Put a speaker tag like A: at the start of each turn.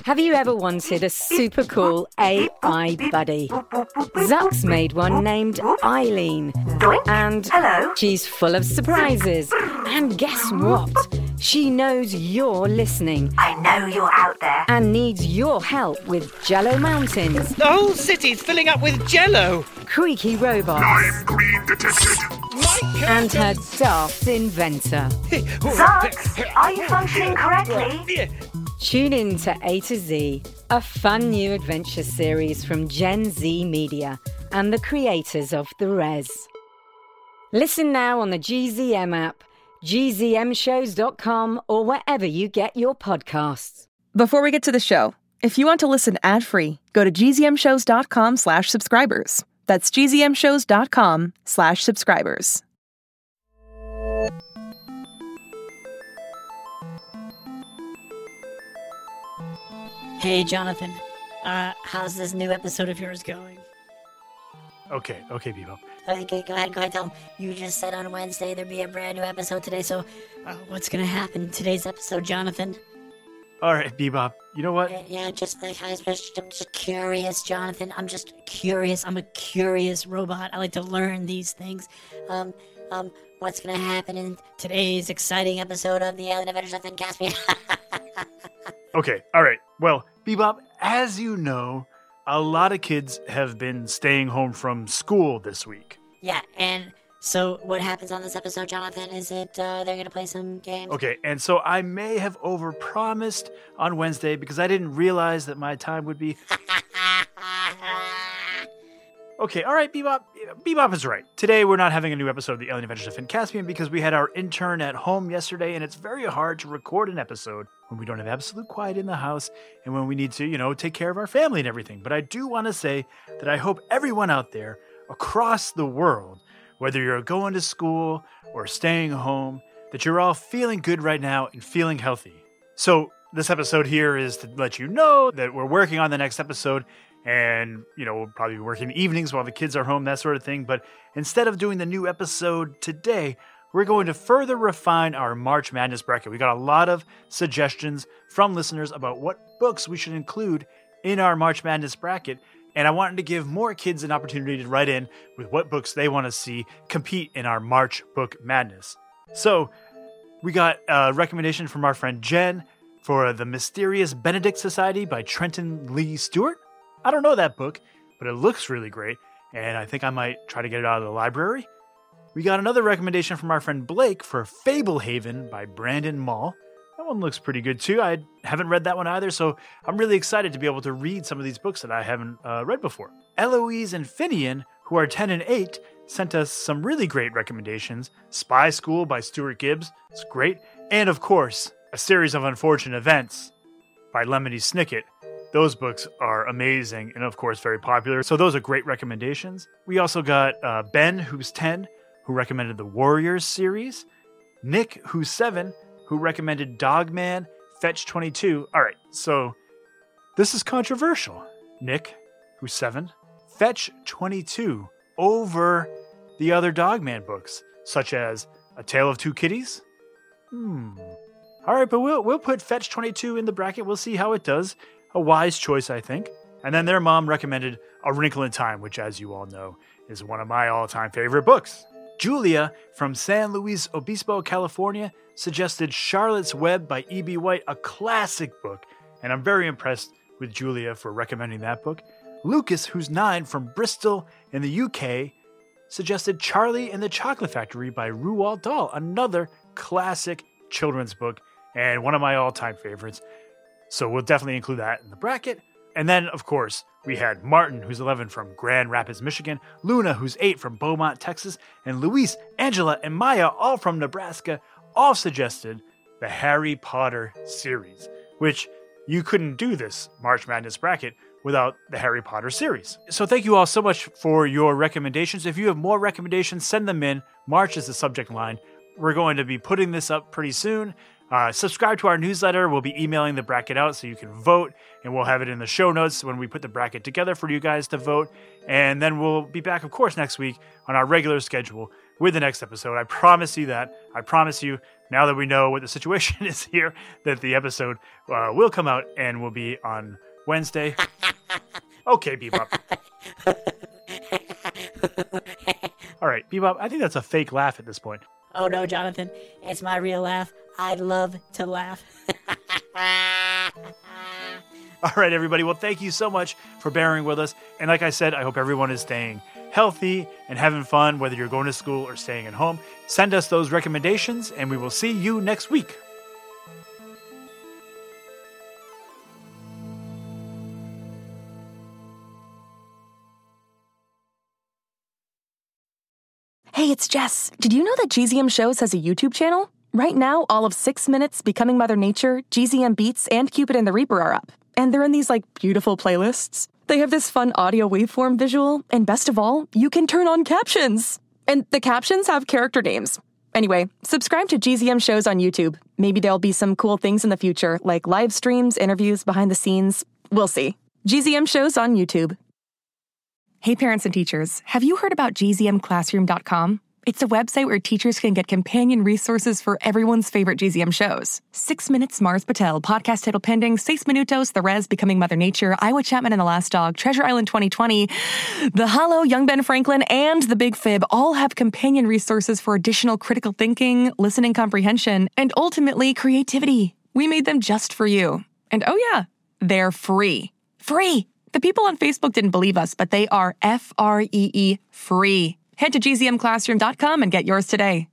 A: Have you ever wanted a super cool AI buddy? Zuck's made one named Eileen. And she's full of surprises. And guess what? She knows you're listening.
B: I know you're out there.
A: And needs your help with Jello Mountains.
C: The whole city's filling up with Jello.
A: Creaky robots.
D: Lime green detected.
A: And her daft inventor.
B: Zucks, are you functioning correctly?
A: Tune in to A to Z, a fun new adventure series from Gen Z Media and the creators of The Res. Listen now on the GZM app, gzmshows.com, or wherever you get your podcasts.
E: Before we get to the show, if you want to listen ad-free, go to gzmshows.com/subscribers. That's gzmshows.com/subscribers.
F: Hey, Jonathan. How's this new episode of yours going?
G: Okay, Bebop.
F: Okay, go ahead, tell them. You just said on Wednesday there'd be a brand new episode today, so what's gonna happen in today's episode, Jonathan?
G: All right, Bebop. You know what?
F: Yeah, I'm just curious, Jonathan. I'm just curious. I'm a curious robot. I like to learn these things. What's gonna happen in today's exciting episode of the Alien Adventures of Finn Caspian?
G: Okay, all right. Well, Bebop, as you know, a lot of kids have been staying home from school this week.
F: Yeah, and so what happens on this episode, Jonathan? Is it they're going to play some games?
G: Okay, and so I may have overpromised on Wednesday because I didn't realize that my time would be... Okay, all right, Bebop. Bebop is right. Today we're not having a new episode of the Alien Adventures of Finn Caspian because we had our intern at home yesterday, and it's very hard to record an episode when we don't have absolute quiet in the house and when we need to, take care of our family and everything. But I do want to say that I hope everyone out there across the world, whether you're going to school or staying home, that you're all feeling good right now and feeling healthy. So this episode here is to let you know that we're working on the next episode. And, we'll probably be working evenings while the kids are home, that sort of thing. But instead of doing the new episode today, we're going to further refine our March Madness bracket. We got a lot of suggestions from listeners about what books we should include in our March Madness bracket. And I wanted to give more kids an opportunity to write in with what books they want to see compete in our March Book Madness. So we got a recommendation from our friend Jen for The Mysterious Benedict Society by Trenton Lee Stewart. I don't know that book, but it looks really great, and I think I might try to get it out of the library. We got another recommendation from our friend Blake for Fablehaven by Brandon Mall. That one looks pretty good too. I haven't read that one either, so I'm really excited to be able to read some of these books that I haven't read before. Eloise and Finian, who are 10 and 8, sent us some really great recommendations. Spy School by Stuart Gibbs. It's great. And of course, A Series of Unfortunate Events by Lemony Snicket. Those books are amazing and, of course, very popular. So those are great recommendations. We also got Ben, who's 10, who recommended the Warriors series. Nick, who's 7, who recommended Dogman, Fetch 22. All right, so this is controversial. Nick, who's 7, Fetch 22 over the other Dogman books, such as A Tale of Two Kitties. All right, but we'll put Fetch 22 in the bracket. We'll see how it does. A wise choice, I think. And then their mom recommended A Wrinkle in Time, which, as you all know, is one of my all-time favorite books. Julia from San Luis Obispo, California, suggested Charlotte's Web by E.B. White, a classic book. And I'm very impressed with Julia for recommending that book. Lucas, who's 9, from Bristol in the UK, suggested Charlie and the Chocolate Factory by Roald Dahl, another classic children's book and one of my all-time favorites. So we'll definitely include that in the bracket. And then, of course, we had Martin, who's 11, from Grand Rapids, Michigan, Luna, who's 8, from Beaumont, Texas, and Luis, Angela, and Maya, all from Nebraska, all suggested the Harry Potter series, which you couldn't do this March Madness bracket without the Harry Potter series. So thank you all so much for your recommendations. If you have more recommendations, send them in. March is the subject line. We're going to be putting this up pretty soon. Subscribe to our newsletter. We'll be emailing the bracket out so you can vote, and we'll have it in the show notes when we put the bracket together for you guys to vote. And then we'll be back, of course, next week on our regular schedule with the next episode. I promise you that. I promise you now that we know what the situation is here, that the episode will come out and will be on Wednesday. Okay, Bebop. All right, Bebop, I think that's a fake laugh at this point.
F: Oh no, Jonathan, it's my real laugh. I'd love to laugh.
G: All right, everybody. Well, thank you so much for bearing with us. And like I said, I hope everyone is staying healthy and having fun, whether you're going to school or staying at home. Send us those recommendations, and we will see you next week.
E: Hey, it's Jess. Did you know that GZM Shows has a YouTube channel? Right now, all of 6 Minutes, Becoming Mother Nature, GZM Beats, and Cupid and the Reaper are up. And they're in these, beautiful playlists. They have this fun audio waveform visual, and best of all, you can turn on captions. And the captions have character names. Anyway, subscribe to GZM Shows on YouTube. Maybe there'll be some cool things in the future, like live streams, interviews, behind the scenes. We'll see. GZM Shows on YouTube. Hey parents and teachers, have you heard about gzmclassroom.com? It's a website where teachers can get companion resources for everyone's favorite GZM shows. 6 Minutes, Mars Patel, Podcast Title Pending, 6 Minutos, The Res, Becoming Mother Nature, Iowa Chapman and the Last Dog, Treasure Island 2020, The Hollow, Young Ben Franklin, and The Big Fib all have companion resources for additional critical thinking, listening comprehension, and ultimately creativity. We made them just for you. And oh yeah, they're free. Free! The people on Facebook didn't believe us, but they are free. Head to gzmclassroom.com and get yours today.